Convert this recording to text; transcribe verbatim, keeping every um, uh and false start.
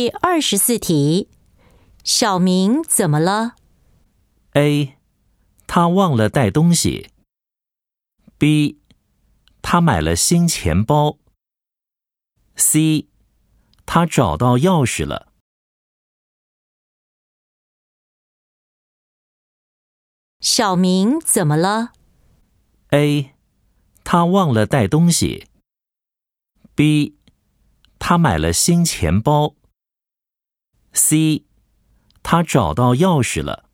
第二十四题，小明怎么了？ A. 他忘了带东西。 B. 他买了新钱包。 C. 他找到钥匙了。 小明怎么了？ A. 他忘了带东西。 B. 他买了新钱包。 C. 他找到钥匙了。